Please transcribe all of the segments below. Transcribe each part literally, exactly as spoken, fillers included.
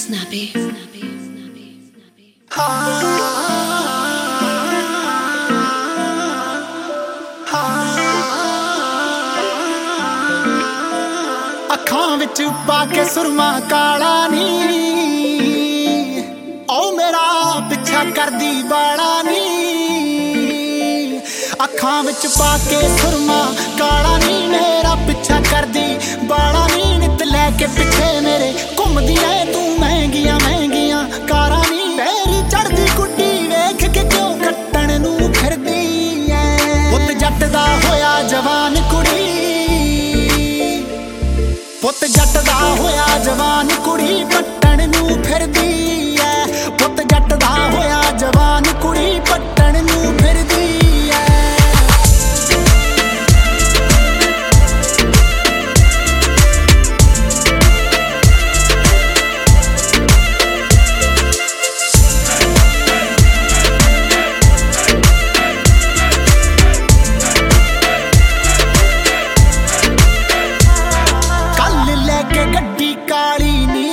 Snappy. Snappy. Snappy. ਅੱਖਾਂ ਵਿੱਚ ਪਾ ਕੇ ਸੁਰਮਾ ਕਾਲਾ ਨੀ ਓ ਮੇਰਾ ਪਿੱਛਾ ਕਰਦੀ ਬਾਲਾ ਨੀ ਅੱਖਾਂ ਵਿੱਚ ਪਾ ਕੇ ਸੁਰਮਾ ਕਾਲਾ ਨੀ ਮੇਰਾ ਪਿੱਛਾ ਕਰਦੀ ਬਾਲਾ ਨੀ ਨਿਤ ਲੈ ਕੇ ਪਿੱਛੇ ਮੇਰੇ ਘੁੰਮਦੀ ਐ ਤੂੰ ਮਹਿੰਗੀਆਂ ਮਹਿੰਗੀਆਂ ਕਾਰਾਂ ਨੀ ਤੇਰੀ ਚੜਦੀ ਕੁੱਟੀ ਵੇਖ ਕੇ ਕਿਉਂ ਕੱਟਣ ਨੂੰ ਫਿਰਦੀ ਐ ਪੁੱਤ ਜੱਟ ਦਾ ਹੋਇਆ ਜਵਾਨ ਕੁੜੀ ਪੁੱਤ ਜੱਟ ਦਾ ਹੋਇਆ ਜਵਾਨ ਕੁੜੀ ਪੱਟਣ ਨੂੰ ਫਿਰਦੀ ਐ ਪੁੱਤ ਜੱਟ ਦਾ ਹੋਇਆ ਜਵਾਨ ਕੁੜੀ ਪੱਟਣ ਨੂੰ ਫਿਰਦੀ ਐ ਗੱਡੀ ਕਾਲੀ ਨੀ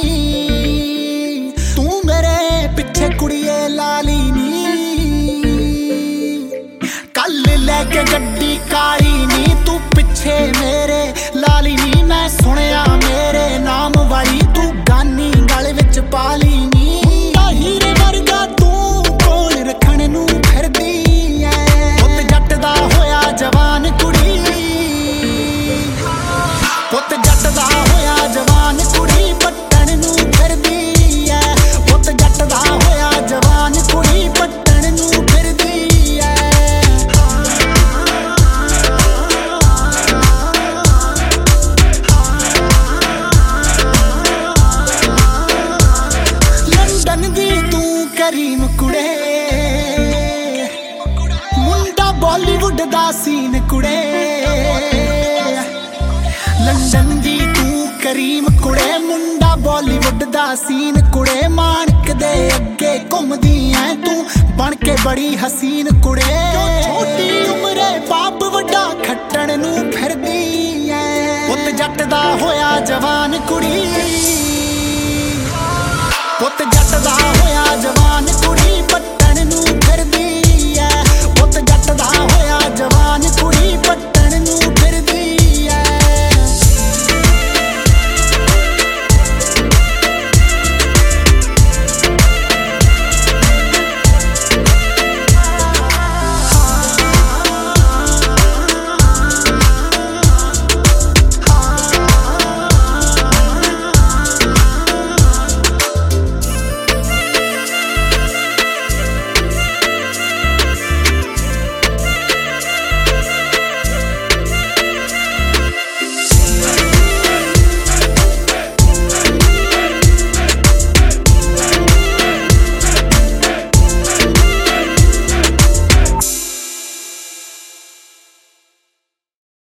ਤੂੰ ਮੇਰੇ ਪਿੱਛੇ ਕੁੜੀਏ ਲਾਲੀ ਨੀ ਕੱਲ ਲੈ ਕੇ ਗੱਡੀ ਕਾਲੀ ਨੀ ਤੂੰ ਪਿੱਛੇ ਮੇਰੇ ਲਾਲੀ ਨੀ ਮੈਂ ਸੁਣਿਆ ਮੇਰੇ ਨਾਮ ਵਾਲੀ ਤੂੰ ਗਾਨੀ ਗਲ ਵਿੱਚ ਪਾਲੀ ਨੀ ਹੀਰੇ ਵਰਗਾ ਤੂੰ ਕੋਲ ਰੱਖਣ ਨੂੰ ਫਿਰਦੀ ਐ ਪੁੱਤ ਜੱਟ ਦਾ ਹੋਇਆ ਜਵਾਨ ਕੁੜੀ ਪੁੱਤ ਜੱਟ ਦਾ ਹੋਇਆ ਜਵਾਨ ਕੁੜੀ ਪੱਟਣ ਨੂੰ ਫਿਰਦੀ ਐ ਪੁੱਤ ਜੱਟ ਦਾ ਹੋਇਆ ਜਵਾਨ ਕੁੜੀ ਪੱਟਣ ਨੂੰ ਫਿਰਦੀ ਐ ਲੰਡਨ ਦੀ ਤੂੰ ਕਰੀਮ ਕੁੜੇ ਮੁੰਡਾ ਬਾਲੀਵੁੱਡ ਦਾ ਸੀਨ ਕੁੜੇ ਲੰਡਨ ਦੀ ਤੂੰ ਕਰੀਮ ਕੁੜੇ ਮੁੰਡਾ ਬਾਲੀਵੁੱਡ ਦਾ ਸੀਨ ਕੁੜੇ ਮਾਣਕ ਦੇ ਅੱਗੇ ਘੁੰਮਦੀ ਐ ਤੂੰ ਬਣ ਕੇ ਬੜੀ ਹਸੀਨ ਕੁੜੇ ਛੋਟੀ ਉਮਰੇ ਬਾਪ ਵੱਡਾ ਖੱਟਣ ਨੂੰ ਫਿਰਦੀ ਐ ਪੁੱਤ ਜੱਟ ਦਾ ਹੋਇਆ ਜਵਾਨ ਕੁੜੀ ਪੁੱਤ